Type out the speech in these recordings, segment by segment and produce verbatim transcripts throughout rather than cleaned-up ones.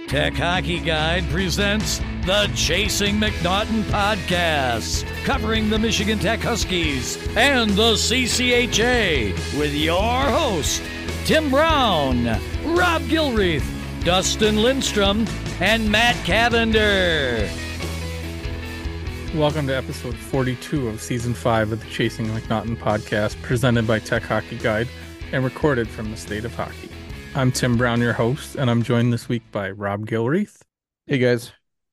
Tech Hockey Guide presents the Chasing MacNaughton podcast, covering the Michigan Tech Huskies and the C C H A with your host, Tim Brown, Rob Gilreath, Dustin Lindstrom, and Matt Cavender. Welcome to episode forty-two of season five of the Chasing MacNaughton podcast, presented by Tech Hockey Guide and recorded from the state of hockey. I'm Tim Brown, your host, and I'm joined this week by Rob Gilreath. Hey guys.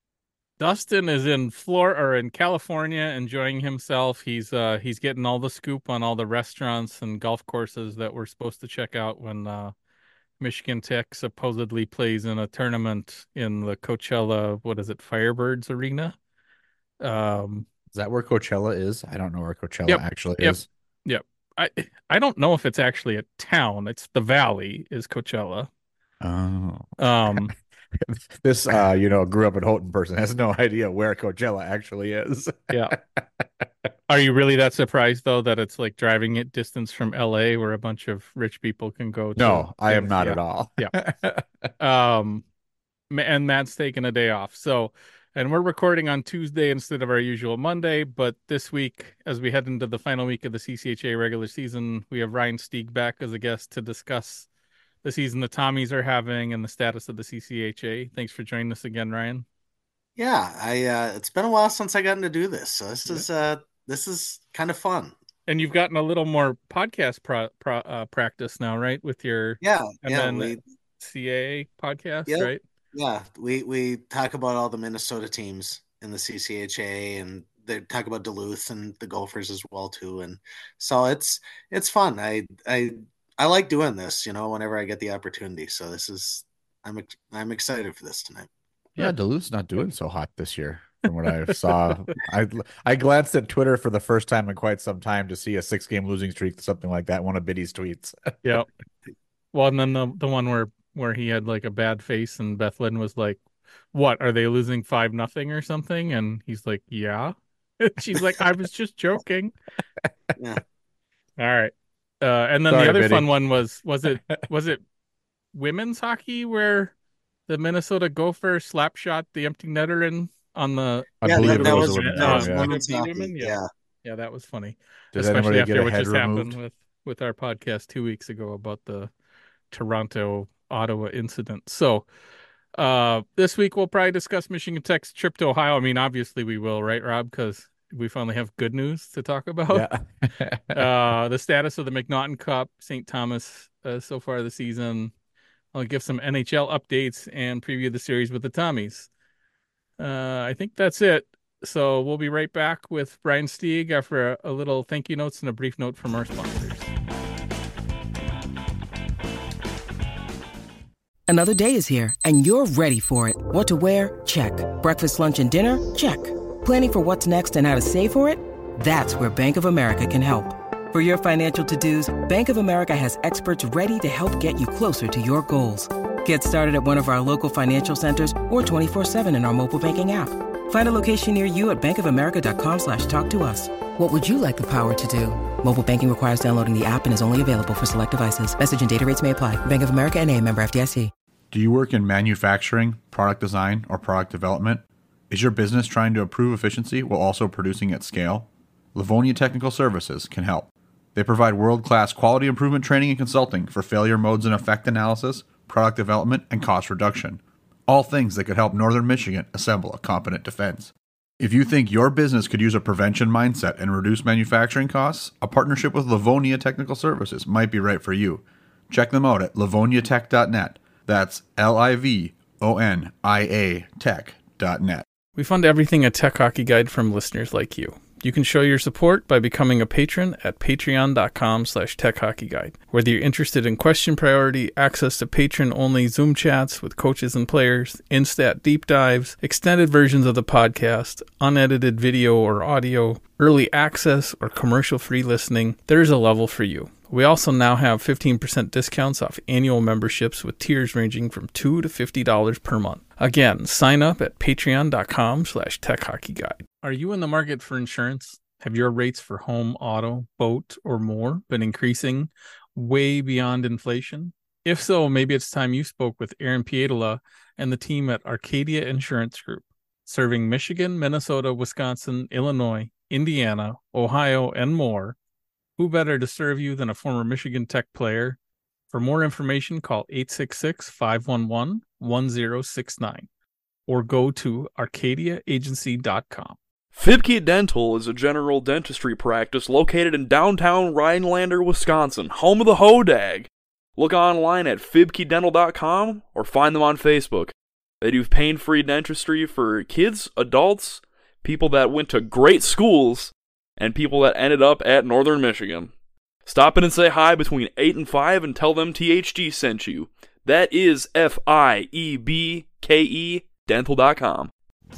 Dustin is in Florida or in California, enjoying himself. He's uh he's getting all the scoop on all the restaurants and golf courses that we're supposed to check out when uh, Michigan Tech supposedly plays in a tournament in the Coachella, what is it, Firebirds Arena? Um, is that where Coachella is? I don't know where Coachella yep, actually yep, is. Yep. I I don't know if it's actually a town. It's the valley is Coachella. Oh. Um, this uh, you know, grew up in Houghton person has no idea where Coachella actually is. Yeah. Are you really that surprised though that it's like driving it distance from L A where a bunch of rich people can go to? No, I am not yeah. at all. Yeah. Um, and Matt's taking a day off. So, and we're recording on Tuesday instead of our usual Monday. But this week, as we head into the final week of the C C H A regular season, we have Ryan Stieg back as a guest to discuss the season the Tommies are having and the status of the C C H A. Thanks for joining us again, Ryan. Yeah, I uh, it's been a while since I gotten to do this, so this yeah. is uh, this is kind of fun. And you've gotten a little more podcast pro, pro, uh, practice now, right? With your yeah, and yeah, then we, C A A podcast, yep. right? Yeah, we we talk about all the Minnesota teams in the C C H A, and they talk about Duluth and the Gophers as well too. And so it's it's fun. I I I like doing this, you know, whenever I get the opportunity. So this is I'm I'm excited for this tonight. Yeah, Duluth's not doing so hot this year, from what I saw. I I glanced at Twitter for the first time in quite some time to see a six game losing streak, something like that. One of Biddy's tweets. Yeah. Well, and then the the one where. where he had like a bad face and Beth Lynn was like, what, are they losing five nothing or something? And he's like, yeah. She's like, I was just joking. Yeah. All right. Uh, and then Sorry, the other Biddy. fun one was, was it, was it women's hockey where the Minnesota Gopher slap shot the empty netter in on the, I yeah, believe that, it that was, was, a women's that was yeah. women's hockey. Women? Yeah. yeah. Yeah. That was funny. Did Especially after what just happened removed? with, with our podcast two weeks ago about the Toronto Ottawa incident. So uh this week we'll probably discuss Michigan Tech's trip to Ohio. I mean, obviously we will, right, Rob? Because we finally have good news to talk about. Yeah. uh the status of the MacNaughton Cup, Saint Thomas uh, so far this season. I'll give some N H L updates and preview the series with the Tommies. Uh I think that's it. So we'll be right back with Ryan Stieg after a, a little thank you notes and a brief note from our sponsors. Another day is here, and you're ready for it. What to wear? Check. Breakfast, lunch, and dinner? Check. Planning for what's next and how to save for it? That's where Bank of America can help. For your financial to-dos, Bank of America has experts ready to help get you closer to your goals. Get started at one of our local financial centers or twenty-four seven in our mobile banking app. Find a location near you at bankofamerica.com slash talk to us. What would you like the power to do? Mobile banking requires downloading the app and is only available for select devices. Message and data rates may apply. Bank of America N A, member F D I C. Do you work in manufacturing, product design, or product development? Is your business trying to improve efficiency while also producing at scale? Livonia Technical Services can help. They provide world-class quality improvement training and consulting for failure modes and effect analysis, product development, and cost reduction. All things that could help Northern Michigan assemble a competent defense. If you think your business could use a prevention mindset and reduce manufacturing costs, a partnership with Livonia Technical Services might be right for you. Check them out at livonia tech dot net. That's L I V O N I A tech dot net. We fund everything a Tech Hockey Guide from listeners like you. You can show your support by becoming a patron at patreon.com slash techhockeyguide. Whether you're interested in question priority, access to patron-only Zoom chats with coaches and players, Instat deep dives, extended versions of the podcast, unedited video or audio, early access, or commercial-free listening, there's a level for you. We also now have fifteen percent discounts off annual memberships with tiers ranging from two dollars to fifty dollars per month. Again, sign up at patreon.com slash techhockeyguide. Are you in the market for insurance? Have your rates for home, auto, boat, or more been increasing way beyond inflation? If so, maybe it's time you spoke with Aaron Pietola and the team at Arcadia Insurance Group, serving Michigan, Minnesota, Wisconsin, Illinois, Indiana, Ohio, and more. Who better to serve you than a former Michigan Tech player? For more information, call eight six six, five one one, one zero six nine or go to arcadia agency dot com. Fibke Dental is a general dentistry practice located in downtown Rhinelander, Wisconsin, home of the Hodag. Look online at fibke dental dot com or find them on Facebook. They do pain-free dentistry for kids, adults, people that went to great schools, and people that ended up at Northern Michigan. Stop in and say hi between eight and five and tell them T H G sent you. That is F I E B K E dental dot com.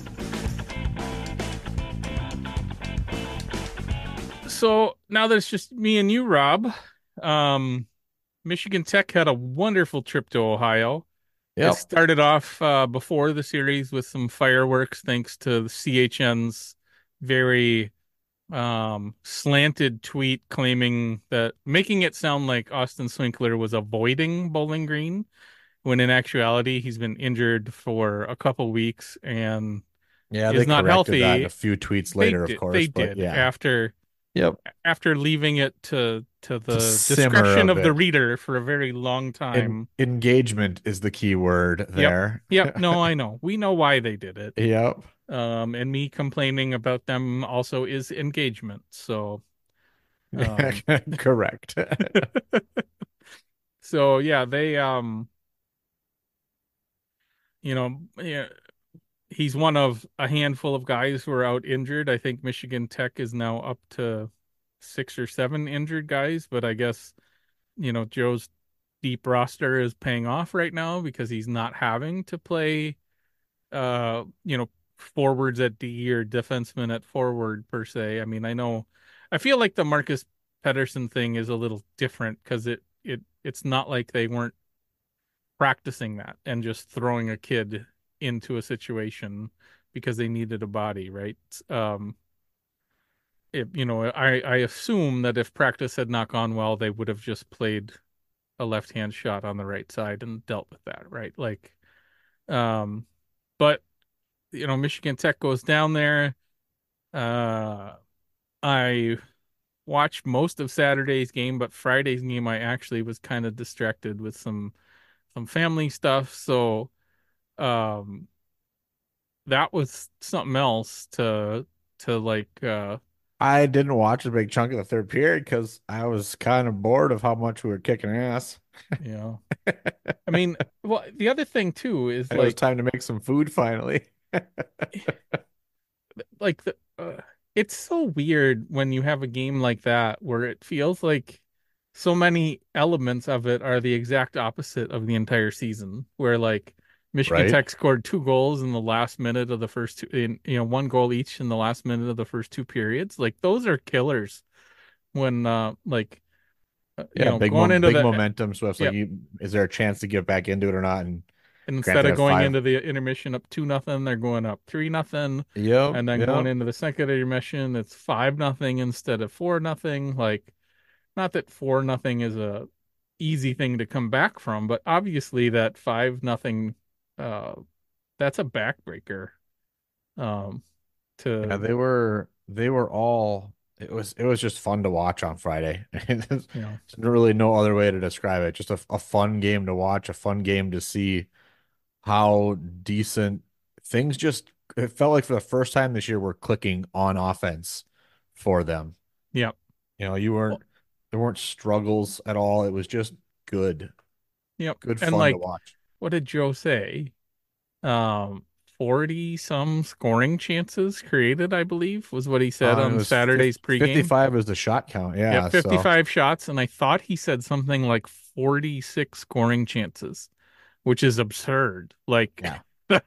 So now that it's just me and you, Rob, um, Michigan Tech had a wonderful trip to Ohio. Yep. It started off uh, before the series with some fireworks, thanks to the C H N's very um, slanted tweet claiming that, making it sound like Austin Swinkler was avoiding Bowling Green, when in actuality he's been injured for a couple weeks and Yeah, is they not corrected healthy. that a few tweets later, They of course. They but did yeah. after. Yep. After leaving it to to the To simmer discretion a of the bit. reader for a very long time. En- engagement is the key word there. Yep, no, I know. We know why they did it. Yep. Um, and me complaining about them also is engagement. So, um, Correct. so yeah, they um, you know, yeah, he's one of a handful of guys who are out injured. I think Michigan Tech is now up to six or seven injured guys, but I guess, you know, Joe's deep roster is paying off right now because he's not having to play, uh, you know, forwards at D or defensemen at forward per se. I mean, I know, I feel like the Marcus Pedersen thing is a little different because it, it, it's not like they weren't practicing that and just throwing a kid into a situation because they needed a body, right? Um, it, you know, I, I assume that if practice had not gone well, they would have just played a left-hand shot on the right side and dealt with that, right? Like, um, but, you know, Michigan Tech goes down there. Uh, I watched most of Saturday's game, but Friday's game I actually was kind of distracted with some some family stuff. So, um, that was something else to to like. Uh, I didn't watch a big chunk of the third period because I was kind of bored of how much we were kicking ass. you know, I mean, well, the other thing too is It was like time to make some food finally. like the. Uh, it's so weird when you have a game like that where it feels like so many elements of it are the exact opposite of the entire season. Where like Michigan Right. Tech scored two goals in the last minute of the first two, in, you know, one goal each in the last minute of the first two periods. Like those are killers when, uh, like, uh, you Yeah, know, big, going mo- into big the, momentum. So it's Yep. like, you, is there a chance to get back into it or not? And and instead granted, of going five- into the intermission up two nothing, they're going up three nothing. Yep, And then yep. going into the second intermission, it's five nothing instead of four nothing. Like, not that four nothing is a easy thing to come back from, but obviously that five nothing, uh, that's a backbreaker. Um, to Yeah, they were they were all it was it was just fun to watch on Friday. There's you know, really no other way to describe it. Just a, a fun game to watch, a fun game to see how decent things just it felt like for the first time this year we're clicking on offense for them. yeah, You know, you weren't there weren't struggles at all. It was just good. yep. Good And fun like, to watch. what did Joe say? Um, forty some scoring chances created, I believe, was what he said Uh, it on was Saturday's fif- pregame. fifty-five is the shot count. Yeah, Yeah, so- fifty-five shots, and I thought he said something like forty-six scoring chances, which is absurd. Like, Yeah.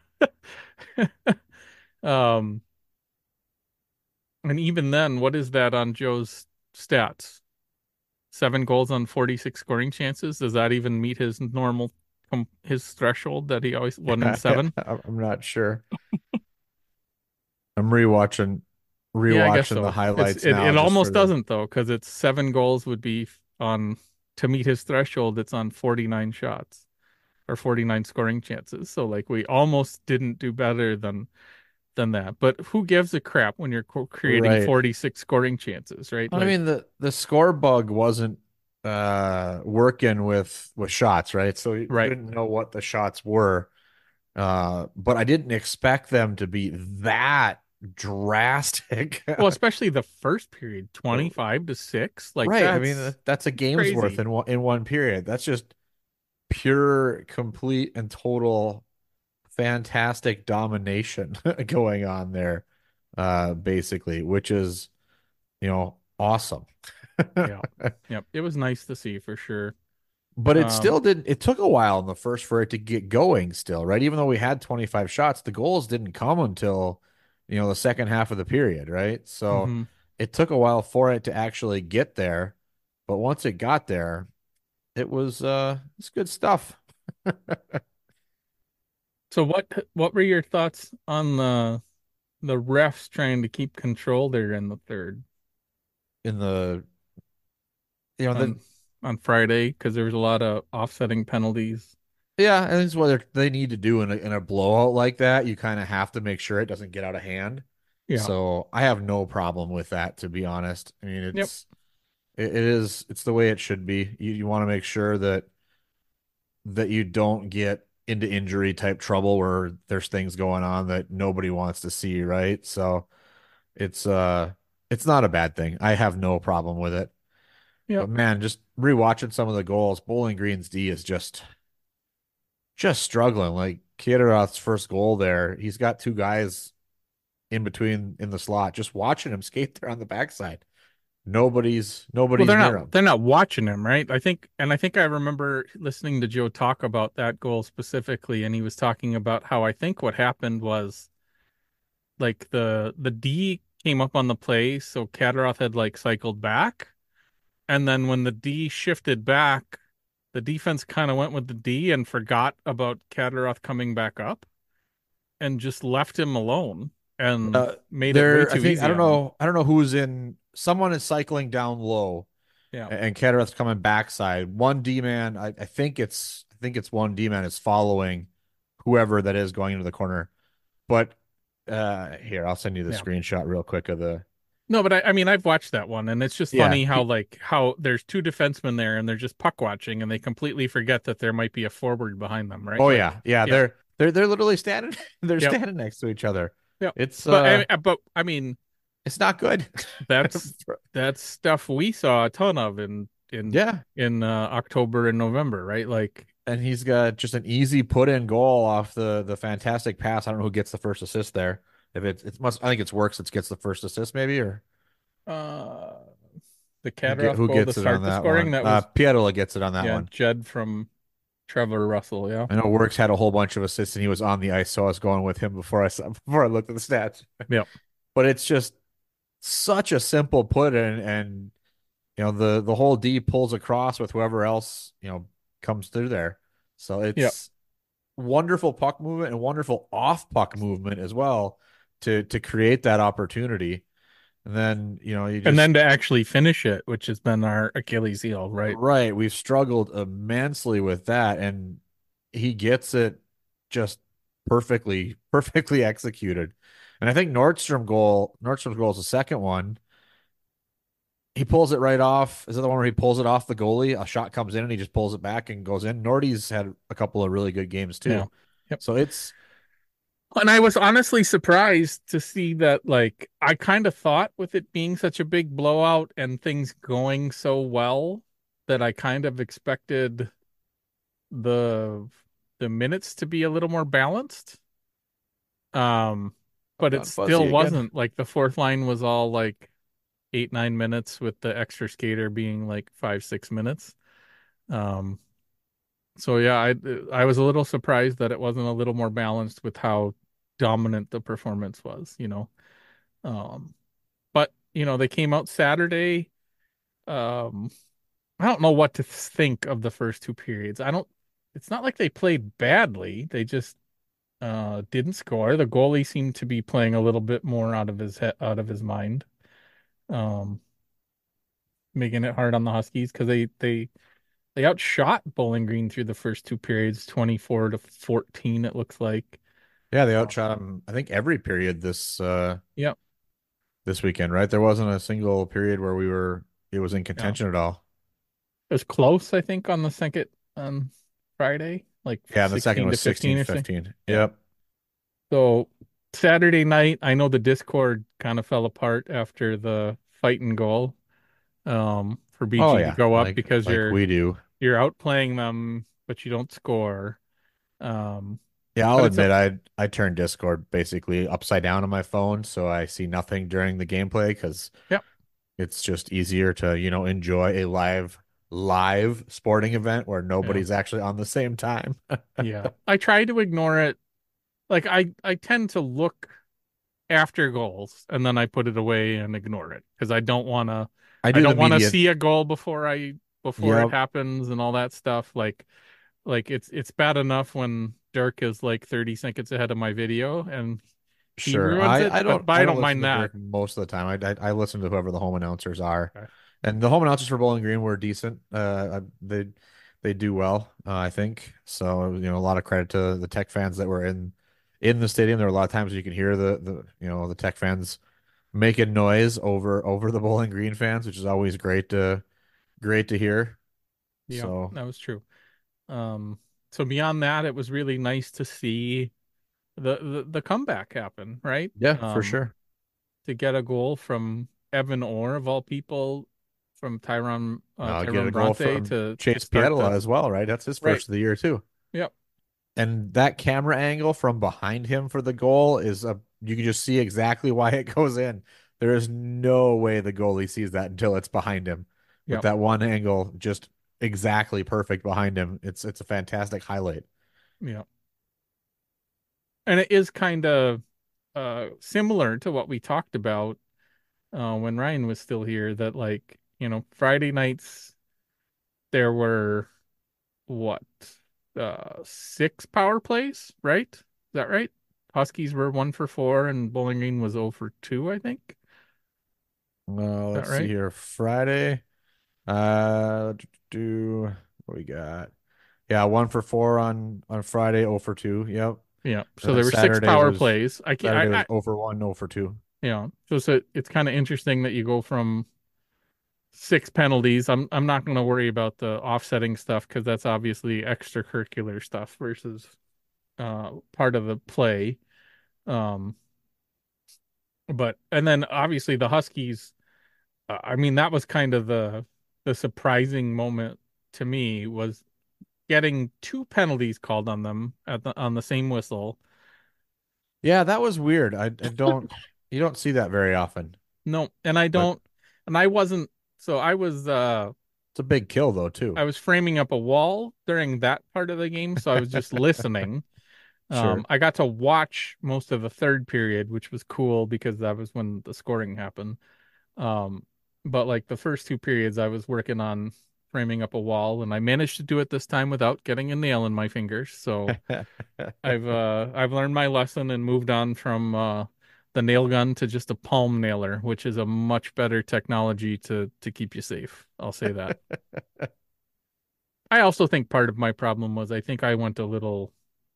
um, and even then, what is that on Joe's stats? Seven goals on forty-six scoring chances. Does that even meet his normal, um, his threshold that he always one in seven? I'm not sure. I'm rewatching Yeah, I guess rewatching so. the highlights It's- it, now. it just almost for the- doesn't though, because it's seven goals would be on to meet his threshold, it's on forty-nine shots or forty-nine scoring chances. So like we almost didn't do better than than that. But who gives a crap when you're creating Right. forty-six scoring chances, right? I Like, mean, the the score bug wasn't uh working with with shots, right? So you Right. didn't know what the shots were. Uh, but I didn't expect them to be that drastic. well, especially the first period, twenty-five to six. Like Right. I that's mean, that- that's a game's worth crazy. in one in one period. That's just pure, complete, and total fantastic domination going on there, uh, basically, which is, you know, awesome. Yeah. Yep. It was nice to see for sure. But it Um, still didn't, it took a while in the first for it to get going still, right? Even though we had twenty-five shots, the goals didn't come until, you know, the second half of the period, right? So mhm. it took a while for it to actually get there. But once it got there, it was uh it's good stuff. So what what were your thoughts on the the refs trying to keep control there in the third In the you know the on on Friday? Because there was a lot of offsetting penalties. yeah, and it's what they're- they need to do in a in a blowout like that. You kind of have to make sure it doesn't get out of hand. Yeah. So I have no problem with that, to be honest. I mean, Yep. it's it, it is it's the way it should be. You you want to make sure that that you don't get into injury type trouble where there's things going on that nobody wants to see, right? So it's uh it's not a bad thing. I have no problem with it. Yep. But man, just rewatching some of the goals, Bowling Green's D is just just struggling. Like Kieraroth's first goal there, he's got two guys in between in the slot, just watching him skate there on the backside. Nobody's Well, nobody's they're near not him. they're not watching him, right? I think, and I think I remember listening to Joe talk about that goal specifically, and he was talking about how I think what happened was like the the D came up on the play, so Kadaroth had like cycled back, and then when the D shifted back, the defense kind of went with the D and forgot about Kadaroth coming back up, and just left him alone and Uh, made it way there, I too think easy I don't on him. know. I don't know who's in. Someone is cycling down low, Yeah, and Kadaroth's coming backside. One D man, I, I think it's I think it's one D man is following whoever that is going into the corner. But uh here, I'll send you the yeah. screenshot real quick of the No, but I, I mean, I've watched that one, and it's just yeah. funny how he- like how there's two defensemen there, and they're just puck watching, and they completely forget that there might be a forward behind them, right? oh Like, yeah, yeah. yeah. They're they're they're literally standing. They're Yep. standing next to each other. Yep. It's But uh, I, but I mean, it's not good. that's that's stuff we saw a ton of in in yeah. in uh, October and November, right? Like, And he's got just an easy put in goal off the the fantastic pass. I don't know who gets the first assist there. If it's it must I think it's Works that gets the first assist maybe or uh, the who, get, Kadaroth who goal to gets it start on the that scoring. one. That Uh, was Pietola gets it on that yeah, one. Jed from Trevor Russell. Yeah, I know Works had a whole bunch of assists and he was on the ice, so I was going with him before I saw, before I looked at the stats. yeah, But it's just such a simple put in, and you know the the whole D pulls across with whoever else you know comes through there. So it's Yep. wonderful puck movement and wonderful off puck movement as well to to create that opportunity. And then you know you just and then to actually finish it, which has been our Achilles heel, right? right, we've struggled immensely with that, and he gets it just perfectly, perfectly executed. And I think Nordstrom goal, Nordstrom's goal is the second one. He pulls it right off. Is that the one where he pulls it off the goalie? A shot comes in and he just pulls it back and goes in. Nordy's had a couple of really good games too. Yeah. Yep. So it's And I was honestly surprised to see that, like, I kind of thought with it being such a big blowout and things going so well that I kind of expected the the minutes to be a little more balanced. Um, but gone it fuzzy still again. wasn't. Like the fourth line was all like eight, nine minutes with the extra skater being like five, six minutes. Um, so yeah, I I was a little surprised that it wasn't a little more balanced with how dominant the performance was, you know. Um, but you know, they came out Saturday. Um, I don't know what to think of the first two periods. I don't. It's not like they played badly. They just uh didn't score. The goalie seemed to be playing a little bit more out of his head, out of his mind. Um, making it hard on the Huskies because they they they outshot Bowling Green through the first two periods, twenty-four to fourteen, it looks like. Yeah, they Um, outshot them, I think, every period this uh yep. this weekend, right? There wasn't a single period where we were it was in Yeah. contention at all. It was close, I think, on the second on Friday, like Yeah, and the second sixteen to was sixteen fifteen or something. fifteen. Yeah. Yep. So Saturday night, I know the Discord kind of fell apart after the fight and goal um for Oh B G to yeah, go up like because like you're we do. you're outplaying them, but you don't score. Um, Yeah, I'll but it's a admit I I turned Discord basically upside down on my phone so I see nothing during the gameplay because yep, it's just easier to, you know, enjoy a live live sporting event where yeah, nobody's actually on the same time. yeah. I try to ignore it. Like I I tend to look after goals and then I put it away and ignore it because I don't want to I I do the don't want to media. see a goal before I before it Yep, happens and all that stuff. Like like it's it's bad enough when Dirk is like thirty seconds ahead of my video and he sure. ruins I it, I but don't but I I don't don't listen mind to that. Dirk most of the time. I I, I listen to whoever the home announcers are. Okay. And the home announcers for Bowling Green were decent. Uh, I- they they do well, uh, I think. So, you know, a lot of credit to the Tech fans that were in in the stadium. There were a lot of times you can hear the the you know the Tech fans making noise over over the Bowling Green fans, which is always great to great to hear. Yeah, So, that was true. Um, so beyond that, it was really nice to see the the, the comeback happen, right? yeah, for Um, sure. to get a goal from Evan Orr of all people, from Tyron uh, I'll get a Tyrone goal Bronte from to to Chase start Pietola the as well, right? That's his right. first of the year too. Yep. And that camera angle from behind him for the goal is a you can just see exactly why it goes in. There is no way the goalie sees that until it's behind him. With Yep. that one angle just exactly perfect behind him. It's it's a fantastic highlight. Yep. And it is kind of uh similar to what we talked about uh when Ryan was still here that like, you know, Friday nights there were what uh six power plays, right? Is that right? Huskies were one for four and Bowling Green was zero for two, I think. Is Uh, that let's see right? here. Friday. Uh, do, do what we got? Yeah, one for four on on Friday, zero for two. Yep. Yeah. And So then there were six Saturday power was plays. I can't. Saturday I, was I zero for one, zero for two. yeah. So it's a, it's kind of interesting that you go from six penalties. I'm I'm not going to worry about the offsetting stuff because that's obviously extracurricular stuff versus uh part of the play. Um, but and then obviously the Huskies. Uh, I mean that was kind of the the surprising moment to me was getting two penalties called on them at the on the same whistle. Yeah, that was weird. I, I don't you don't see that very often. No, and I But don't, and I wasn't. So I was uh it's a big kill though I too. was framing up a wall during that part of the game, so I was just listening. Um, Sure. I got to watch most of the third period, which was cool because that was when the scoring happened. Um, but like the first two periods, I was working on framing up a wall, and I managed to do it this time without getting a nail in my fingers. So I've uh I've learned my lesson and moved on from uh the nail gun to just a palm nailer, which is a much better technology to to keep you safe. I'll say that. I also think part of my problem was I think I went a little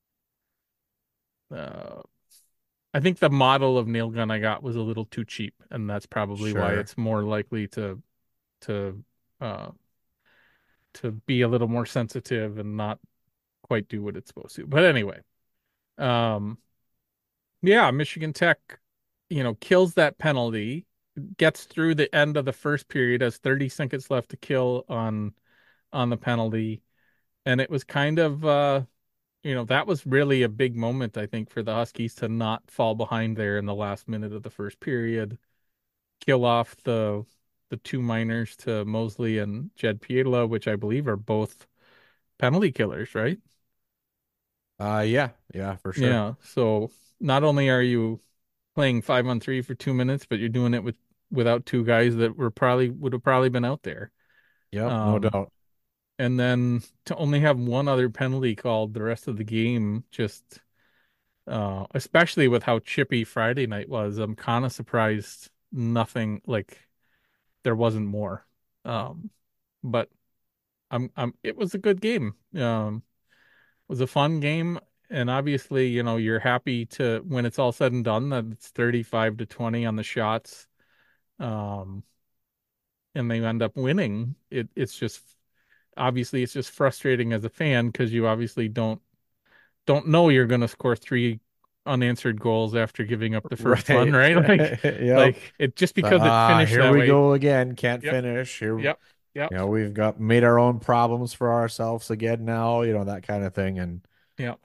uh I think the model of nail gun I got was a little too cheap, and that's probably why Sure. it's more likely to to uh to be a little more sensitive and not quite do what it's supposed to. But anyway, um yeah, Michigan Tech, you know, kills that penalty, gets through the end of the first period, has thirty seconds left to kill on on the penalty, and it was kind of uh you know, that was really a big moment, I think, for the Huskies to not fall behind there in the last minute of the first period, kill off the the two minors to Mosley and Jed Pietla, which I believe are both penalty killers, right? Uh yeah, yeah, for sure. Yeah. So not only are you playing five on three for two minutes, but you're doing it with without two guys that were probably would have probably been out there. Yep, no Um, doubt. and then to only have one other penalty called the rest of the game, just uh, especially with how chippy Friday night was, I'm kind of surprised nothing like there wasn't more. Um, but I'm, I'm, it was a good game. Um, it was a fun game. And obviously, you know, you're happy to, when it's all said and done, that it's thirty-five to twenty on the shots. Um, and they end up winning. It, it's just, obviously, it's just frustrating as a fan because you obviously don't, don't know you're going to score three unanswered goals after giving up the first Right. one, right? Like, Yep. like it just So, because it ah, finished here that we way. go again. Can't Yep. finish. Here, Yep. Yep. you know, we've got made our own problems for ourselves again now, you know, that kind of thing. And Yep.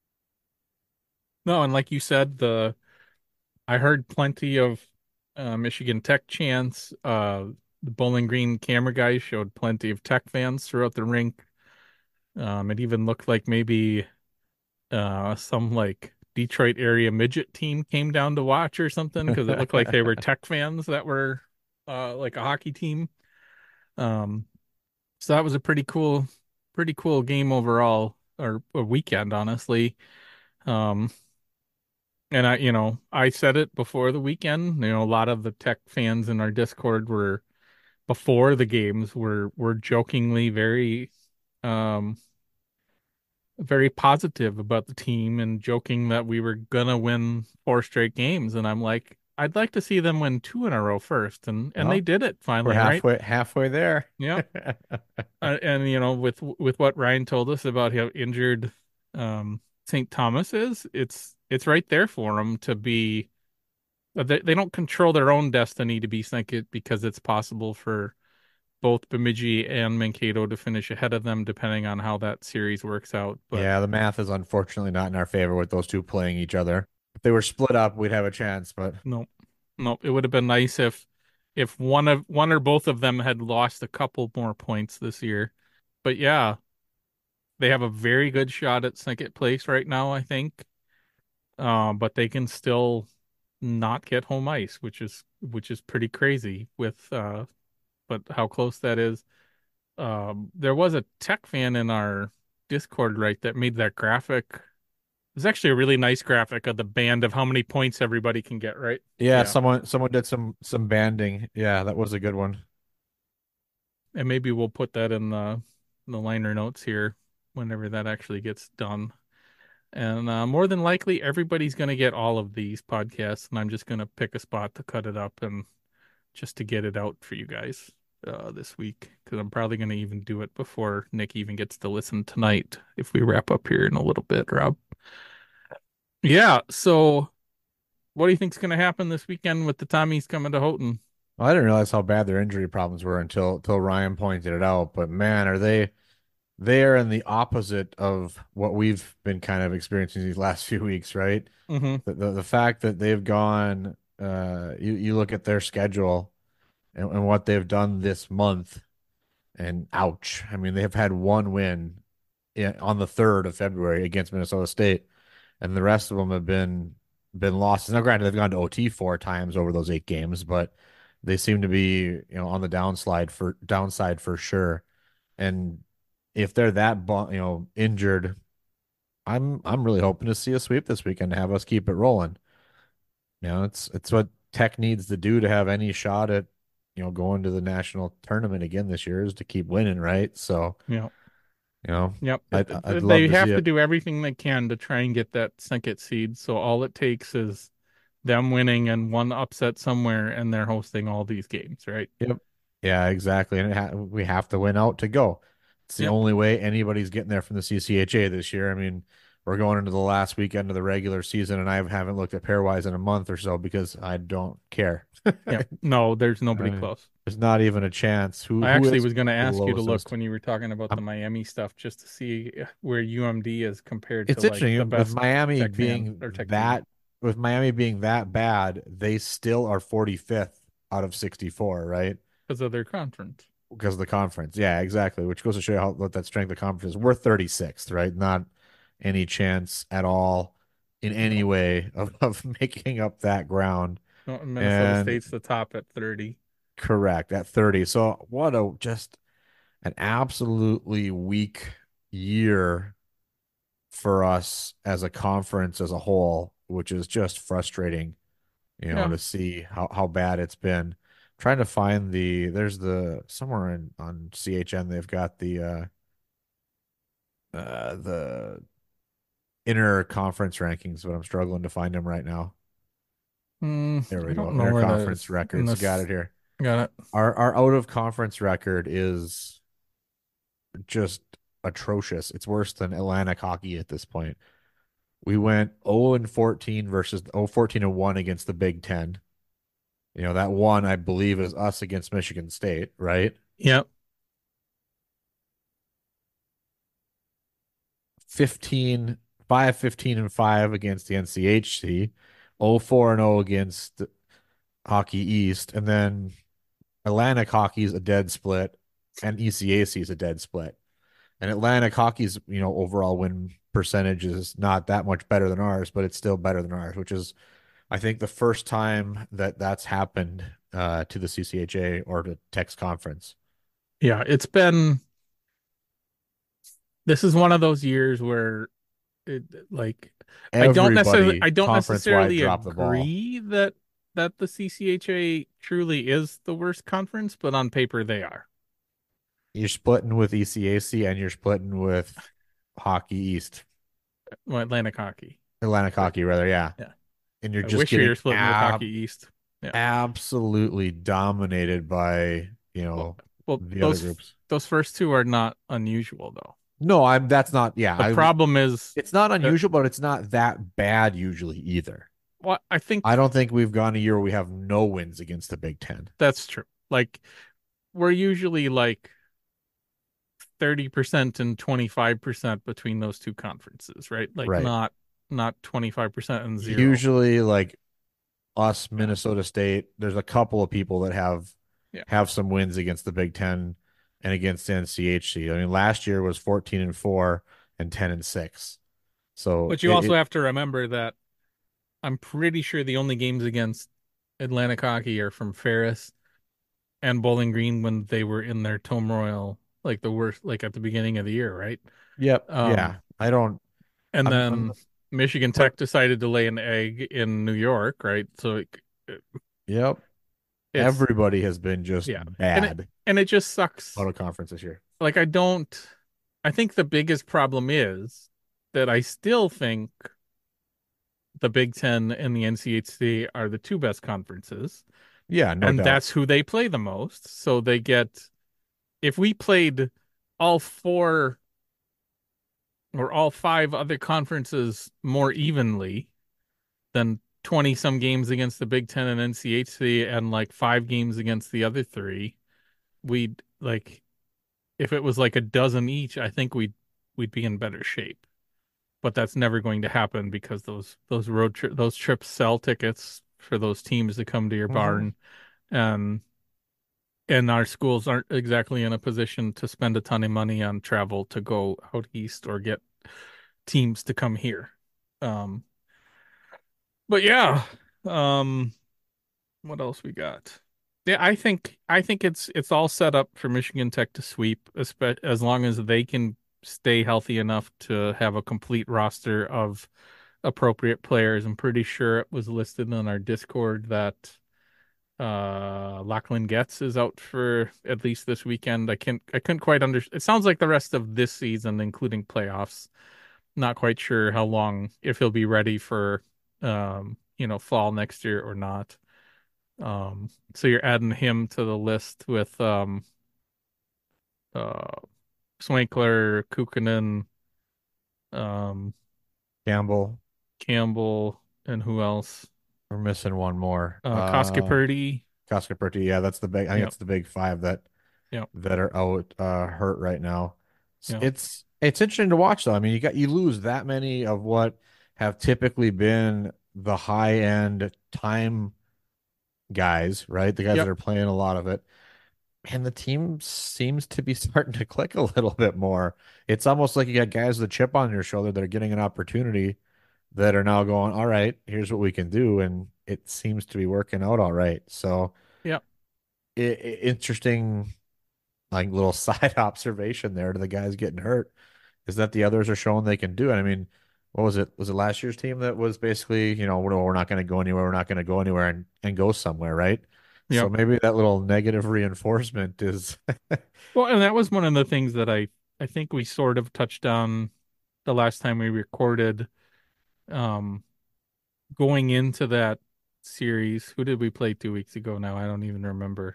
No, and like you said, the I heard plenty of uh, Michigan Tech chants. Uh, the Bowling Green camera guys showed plenty of Tech fans throughout the rink. Um, it even looked like maybe uh, some like Detroit area midget team came down to watch or something because it looked like they were Tech fans that were uh, like a hockey team. Um, so that was a pretty cool, pretty cool game overall, or a weekend, honestly. Um, And I, you know, I said it before the weekend. You know, a lot of the Tech fans in our Discord were before the games were were jokingly very um very positive about the team and joking that we were gonna win four straight games. And I'm like, I'd like to see them win two in a row first. And and they well, did it we're finally, right? halfway halfway there. Yeah. Uh, and you know, with with what Ryan told us about how injured um Saint Thomas is, it's it's right there for him to be. They they don't control their own destiny to be second because it's possible for both Bemidji and Mankato to finish ahead of them depending on how that series works out. But Yeah, the math is unfortunately not in our favor with those two playing each other. If they were split up, we'd have a chance, but no, no, it would have been nice if if one of one or both of them had lost a couple more points this year. But yeah, they have a very good shot at second place right now, I think. Uh, but they can still not get home ice, which is which is pretty crazy with uh but how close that is. Um, there was a Tech fan in our Discord, right, that made that graphic. It was actually a really nice graphic of the band of how many points everybody can get, right? yeah, Yeah. someone someone did some some banding. Yeah, that was a good one. And maybe we'll put that in the the liner notes here whenever that actually gets done. And uh, more than likely, everybody's going to get all of these podcasts, and I'm just going to pick a spot to cut it up and just to get it out for you guys uh, this week because I'm probably going to even do it before Nick even gets to listen tonight if we wrap up here in a little bit, Rob. Yeah, so what do you think's going to happen this weekend with the Tommies coming to Houghton? Well, I didn't realize how bad their injury problems were until until Ryan pointed it out. But man, are they they are in the opposite of what we've been kind of experiencing these last few weeks, right? Mm-hmm. The the, the fact that they've gone, uh, you you look at their schedule and, and what they've done this month, and ouch. I mean, they have had one win in, on the third of February against Minnesota State, and the rest of them have been been losses. Now, granted, they've gone to O T four times over those eight games, but they seem to be, you know, on the downslide for downside for sure. And if they're that, bu- you know, injured, I'm I'm really hoping to see a sweep this weekend to have us keep it rolling. You know, it's it's what Tech needs to do to have any shot at, you know, going to the national tournament again this year is to keep winning, right? So, Yeah. you know, Yep. I'd, It- I'd it- love they to have see to it. do everything they can to try and get that second seed. So all it takes is them winning and one upset somewhere, and they're hosting all these games, right? Yep. Yeah, exactly. And it ha we have to win out to go. It's the Yep. only way anybody's getting there from the C C H A this year. I mean, we're going into the last weekend of the regular season, and I haven't looked at pairwise in a month or so because I don't care. Yep. No, there's nobody Uh, close. There's not even a chance. Who I who actually is was going to ask you to look closest? when you were talking about the I'm- Miami stuff just to see where U M D is compared It's to like interesting the with best Miami Tech fan being or Tech that team. with Miami being that bad, they still are forty-fifth out of sixty-four, right? because of their conference. Because of the conference. Yeah, exactly. Which goes to show you how what that strength of conference is. We're thirty-sixth, right? Not any chance at all in any way of, of making up that ground. No, Minnesota And State's the top at thirty. correct at thirty. So what a just an absolutely weak year for us as a conference as a whole, which is just frustrating, you know, Yeah. to see how, how bad it's been. Trying to find the there's the somewhere in on C H N they've got the uh uh the inner conference rankings, but I'm struggling to find them right now. Mm, There we I go. don't know where that Interconference is. In records. this, Got it here. got it. Our our out of conference record is just atrocious. It's worse than Atlantic hockey at this point. We went oh and fourteen versus oh fourteen and one against the Big Ten. You know, that one I believe is us against Michigan State, right? Yep. fifteen, five, fifteen, and five against the N C H C, oh four and oh against Hockey East, and then Atlantic Hockey is a dead split, and E C A C is a dead split. And Atlantic Hockey's, you know, overall win percentage is not that much better than ours, but it's still better than ours, which is, I think, the first time that that's happened uh, to the C C H A or the Tex Conference. Yeah, it's been. This is one of those years where, it, like, I don't necessarily, I don't necessarily drop the ball. agree that that the C C H A truly is the worst conference, but on paper they are. You're splitting with E C A C and you're splitting with Hockey East. Well, Atlantic Hockey. Atlantic Hockey, rather, yeah. Yeah. And you're I just wish getting you were splitting with ab- Hockey East. Yeah. absolutely dominated by, you know, Well, well the those other groups. those first two are not unusual though. No, I'm that's not yeah. The I, problem is it's not unusual, but it's not that bad usually either. well, I think I don't think we've gone a year where we have no wins against the Big Ten. that's true. Like we're usually like thirty percent and twenty-five percent between those two conferences, right? Like Right. not not twenty-five percent and zero. Usually, like us, Minnesota State, there's a couple of people that have Yeah. have some wins against the Big Ten and against N C H C. I mean, last year was fourteen and four and ten and six. So, But you it- also it- have to remember that I'm pretty sure the only games against Atlantic Hockey are from Ferris and Bowling Green when they were in their Tome Royal, like the worst, like at the beginning of the year, right? yep, Um, yeah. I don't. And I'm- then I'm- Michigan Tech decided to lay an egg in New York, right? So it, Yep. it's, Everybody has been just Yeah. bad and it just sucks. out of conference this year. Like I don't, I think the biggest problem is that I still think the Big Ten and the N C H C are the two best conferences. Yeah, no and doubt. that's who they play the most. So they get, if we played all four or all five other conferences more evenly than twenty some games against the Big Ten and N C H C and like five games against the other three, we'd like, if it was like a dozen each, I think we'd, we'd be in better shape. But that's never going to happen because those, those road tri- those trips sell tickets for those teams to come to your Mhm. barn. And and our schools aren't exactly in a position to spend a ton of money on travel to go out east or get teams to come here. Um, but yeah, um, what else we got? Yeah, I think I think it's it's all set up for Michigan Tech to sweep, espe- as long as they can stay healthy enough to have a complete roster of appropriate players. I'm pretty sure it was listed on our Discord that uh Lachlan Getz is out for at least this weekend. I can't I couldn't quite understand. It sounds like the rest of this season, including playoffs. Not quite sure how long, if he'll be ready for um, you know, fall next year or not. Um, so you're adding him to the list with um uh Swankler, Kukkonen, um Campbell. Campbell, and who else? We're missing one more. Uh, Koskapurdy. Koskapurdy, yeah, that's the big. I think Yep. it's the big five that Yep. that are out uh, hurt right now. So Yep. It's it's interesting to watch though. I mean, you got you lose that many of what have typically been the high end time guys, right? The guys Yep. that are playing a lot of it. And the team seems to be starting to click a little bit more. It's almost like you got guys with a chip on your shoulder that are getting an opportunity that are now going, all right, here's what we can do. And it seems to be working out all right. So, Yep. I I interesting, like little side observation there to the guys getting hurt is that the others are showing they can do it. I mean, what was it? Was it last year's team that was basically, you know, we're, we're not going to go anywhere. We're not going to go anywhere and, and go somewhere, right? So Yep. maybe that little negative reinforcement is Well, and that was one of the things that I I think we sort of touched on the last time we recorded. Um, Going into that series, who did we play two weeks ago now? I don't even remember.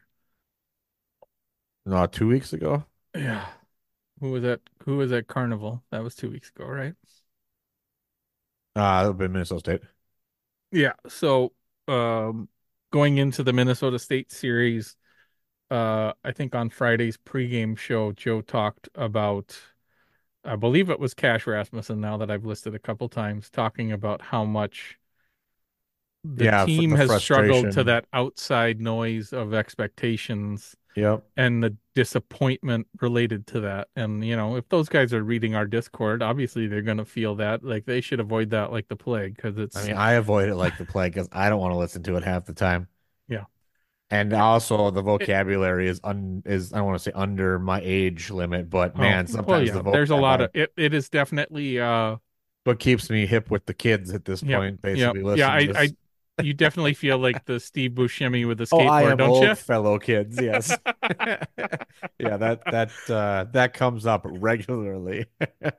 not two weeks ago. Yeah. Who was that? Who was at Carnival? That was two weeks ago, right? Ah, that would be Minnesota State. Yeah. So, um, going into the Minnesota State series, uh, I think on Friday's pregame show, Joe talked about, I believe it was Cash Rasmussen, now that I've listed a couple times, talking about how much the Yeah, fr- team the has struggled to frustration. that outside noise of expectations Yep. and the disappointment related to that. And, you know, if those guys are reading our Discord, obviously they're going to feel that. Like they should avoid that like the plague because I it's, mean, I avoid it like the plague because I don't want to listen to it half the time. yeah. And also the It, vocabulary is un is I don't want to say under my age limit, but oh, man, well, sometimes yeah, the there's a vocab lot I of it. It is definitely, uh, what keeps me hip with the kids at this yeah, point, yeah, basically yeah. listening I, to I, this. you definitely feel like the Steve Buscemi with the Oh, I skateboard, am don't you? old, fellow kids. Yes. Yeah, that that uh that comes up regularly.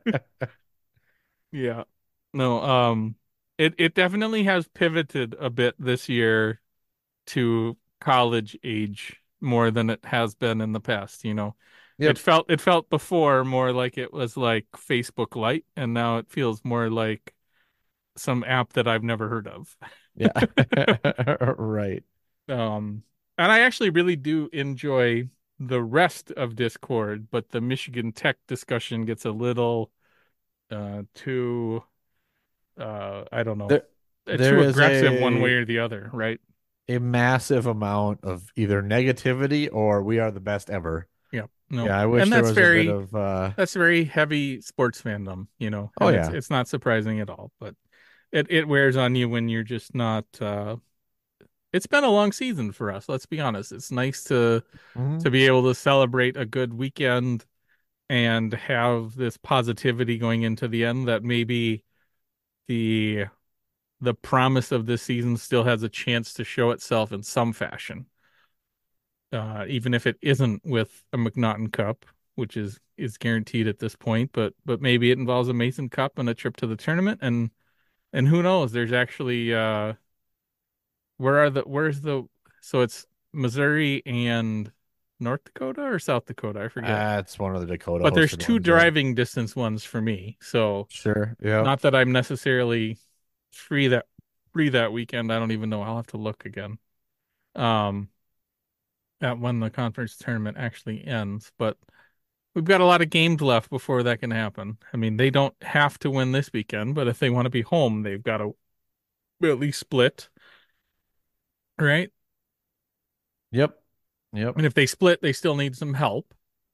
Yeah. No, um, it, it definitely has pivoted a bit this year to college age more than it has been in the past, you know. It Yep. felt it felt before more like it was like Facebook Lite, and now it feels more like some app that I've never heard of. Yeah. Right. Um, and I actually really do enjoy the rest of Discord, but the Michigan Tech discussion gets a little uh too uh I don't know, There uh, there too is aggressive one way a or the other, right? a massive amount of either negativity or we are the best ever. Yeah, no. Yeah, I wish And there that's was a bit very of uh that's very heavy sports fandom, you know, oh and it's yeah. it's not surprising at all, but it it wears on you when you're just not uh it's been a long season for us, let's be honest. It's nice to Mhm. to be able to celebrate a good weekend and have this positivity going into the end that maybe the the promise of this season still has a chance to show itself in some fashion. Uh, even if it isn't with a McNaughton Cup, which is is guaranteed at this point, but but maybe it involves a Mason Cup and a trip to the tournament, and and who knows? There's actually uh, where are the where's the so it's Missouri and North Dakota or South Dakota, I forget. Uh, it's one of the Dakota But there's hosted two ones, yeah. driving distance ones for me, so Sure. Yeah. not that I'm necessarily free that free that weekend. I don't even know. I'll have to look again. Um, at when the conference tournament actually ends, but we've got a lot of games left before that can happen. I mean, they don't have to win this weekend, but if they want to be home, they've got to at least split, right? Yep. Yep. And if they split, they still need some help.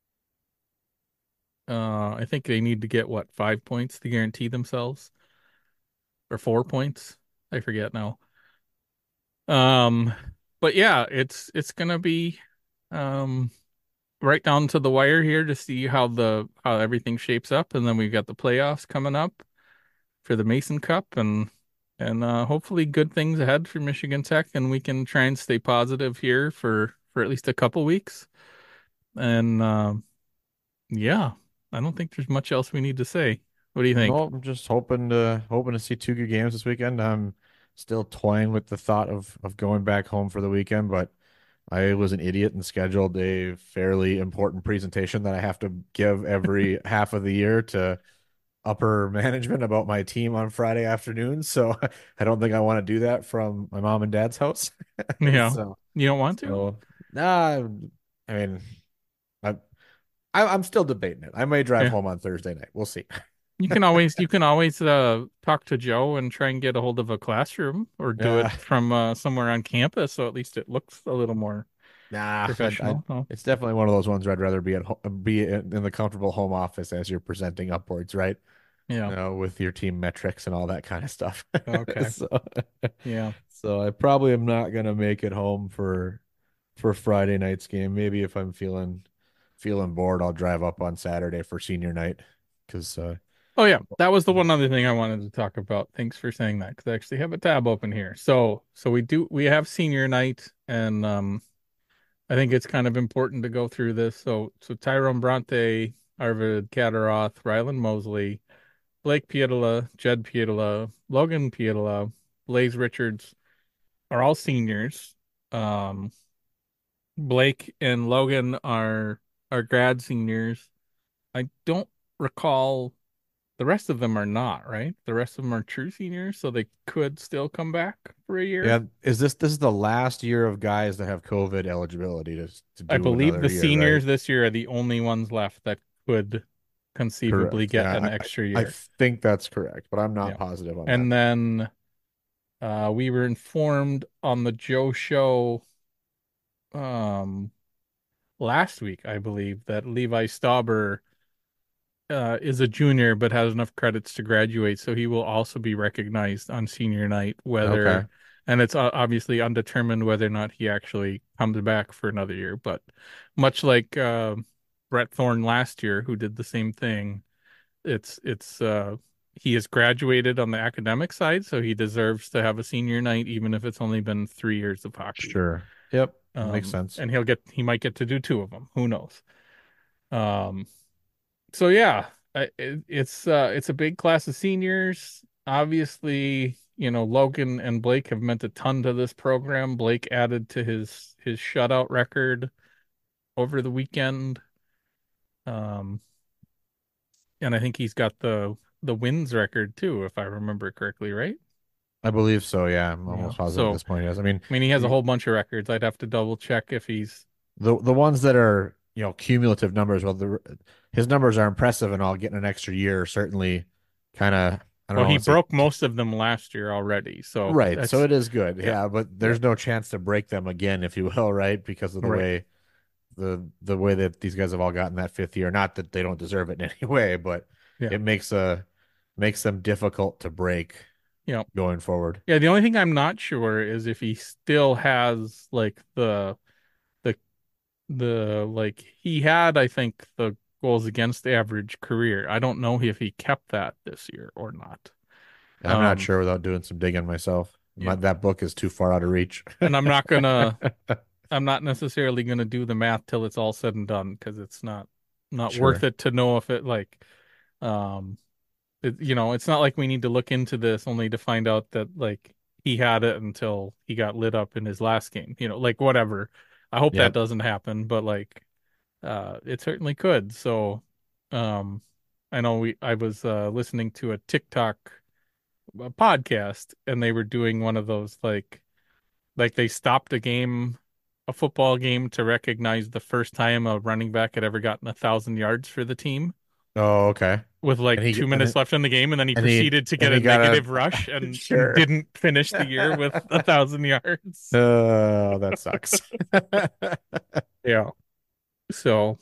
Uh, I think they need to get what, five points to guarantee themselves, or four points. I forget now. Um, but yeah, it's it's gonna be um right down to the wire here to see how the how everything shapes up, and then we've got the playoffs coming up for the Mason Cup, and and uh, hopefully good things ahead for Michigan Tech, and we can try and stay positive here for for at least a couple weeks. And uh, yeah, I don't think there's much else we need to say. What do you think? No, I'm just hoping to hoping to see two good games this weekend. I'm still toying with the thought of of going back home for the weekend, but I was an idiot and scheduled a fairly important presentation that I have to give every half of the year to upper management about my team on Friday afternoon. So I don't think I want to do that from my mom and dad's house. Yeah, So, you don't want to? so nah, I mean, I, I I'm still debating it. I may drive Yeah. home on Thursday night. We'll see. You can always you can always uh talk to Joe and try and get a hold of a classroom or do it Yeah. from uh, somewhere on campus, so at least it looks a little more Nah, I, I, professional. Oh, it's definitely one of those ones where I'd rather be at home, be in, in the comfortable home office as you're presenting upwards, right? yeah. You know, with your team metrics and all that kind of stuff. Okay. So, Yeah. so I probably am not gonna make it home for for Friday night's game. Maybe if I'm feeling feeling bored, I'll drive up on Saturday for senior night. Because uh, Oh yeah, that was the one other thing I wanted to talk about. Thanks for saying that because I actually have a tab open here. So so we do we have senior night, and um I think it's kind of important to go through this. So, so Tyrone Bronte, Arvid Kataroth, Rylan Mosley, Blake Pietola, Jed Pietola, Logan Pietola, Blaze Richards are all seniors. Um, Blake and Logan are are grad seniors. I don't recall the rest of them are not, right? The rest of them are true seniors, so they could still come back for a year. Yeah, is this this is the last year of guys that have COVID eligibility to to do I believe another the year, seniors right? this year are the only ones left that could conceivably Correct. get Yeah, an I, extra I I year. think that's correct, but I'm not Yeah. positive on And that. then uh, we were informed on the Joe Show um, last week, I believe, that Levi Stauber uh, is a junior but has enough credits to graduate, so he will also be recognized on senior night. Okay. Whether, and it's o- obviously undetermined whether or not he actually comes back for another year. But much like uh, Brett Thorne last year, who did the same thing, it's it's uh, he has graduated on the academic side, so he deserves to have a senior night, even if it's only been three years of hockey. Sure. Yep. That makes Um, sense. and he'll get he might get to do two of them. Who knows? Um, so yeah, I, it, it's uh, it's a big class of seniors. Obviously, you know, Logan and Blake have meant a ton to this program. Blake added to his his shutout record over the weekend. Um, and I think he's got the the wins record too, if I remember correctly, right? I believe so. Yeah, I'm Yeah. almost positive So, at this point. Yes. I mean, I mean, he has a you- whole bunch of records. I'd have to double check if he's the the ones that are, you know, cumulative numbers. Well, the his numbers are impressive, and all getting an extra year certainly kind of. I don't well, know. he It's a, broke most of them last year already. So right. that's So it is good. yeah. Yeah, but there's no chance to break them again, if you will, right? Because of the Right. way the the way that these guys have all gotten that fifth year. Not that they don't deserve it in any way, but Yeah. it makes a makes them difficult to break. Yeah. Going forward. Yeah, the only thing I'm not sure is if he still has like the the the like he had, I think, the goals against average career. I don't know if he kept that this year or not. I'm not Um, sure without doing some digging myself. My, Yeah. that book is too far out of reach. And I'm not gonna I'm not necessarily gonna do the math till it's all said and done because it's not not Sure. worth it to know if it like um it, you know, it's not like we need to look into this only to find out that like he had it until he got lit up in his last game. You know, like whatever. I hope that Yep. doesn't happen, but like uh it certainly could. So um I know we I was uh listening to a TikTok uh, podcast and they were doing one of those like like they stopped a game a football game to recognize the first time a running back had ever gotten a thousand yards for the team Oh, okay. with like And he- two and minutes then- left in the game, and then he and he- proceeded to get and a he got a- negative rush and, Sure. and didn't finish the year with a thousand yards. Oh, that sucks. Yeah. So,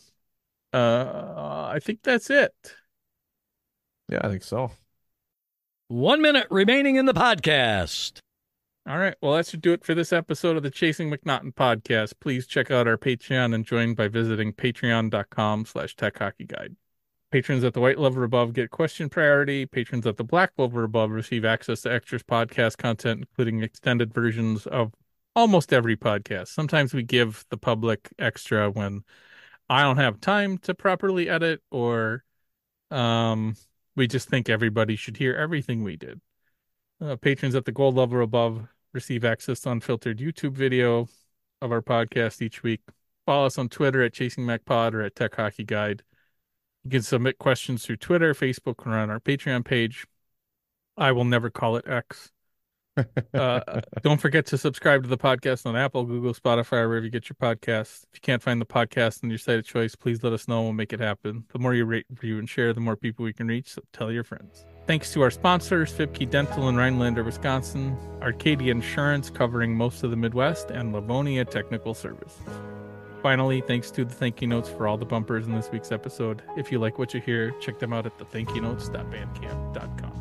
uh, I think that's it. Yeah, I think so. One minute remaining in the podcast. All right. Well, that should do it for this episode of the Chasing McNaughton podcast. Please check out our Patreon and join by visiting patreon.com slash tech hockey guide. Patrons at the white level above get question priority. Patrons at the black level above receive access to extras podcast content, including extended versions of almost every podcast. Sometimes we give the public extra when I don't have time to properly edit, or um, we just think everybody should hear everything we did. Uh, patrons at the gold level above receive access to unfiltered YouTube video of our podcast each week. Follow us on Twitter at Chasing Mac Pod or at Tech Hockey Guide. You can submit questions through Twitter, Facebook, or on our Patreon page. I will never call it X. Uh, don't forget to subscribe to the podcast on Apple, Google, Spotify, or wherever you get your podcasts. If you can't find the podcast on your site of choice, please let us know. We'll make it happen. The more you rate, review, and share, the more people we can reach. So tell your friends. Thanks to our sponsors, Fibke Dental in Rhinelander, Wisconsin, Arcadia Insurance covering most of the Midwest, and Livonia Technical Services. Finally, thanks to the thank you notes for all the bumpers in this week's episode. If you like what you hear, check them out at the thank you notes dot bandcamp dot com.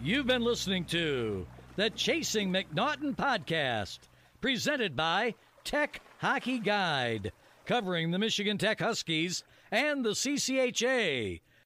You've been listening to the Chasing McNaughton podcast, presented by Tech Hockey Guide, covering the Michigan Tech Huskies and the C C H A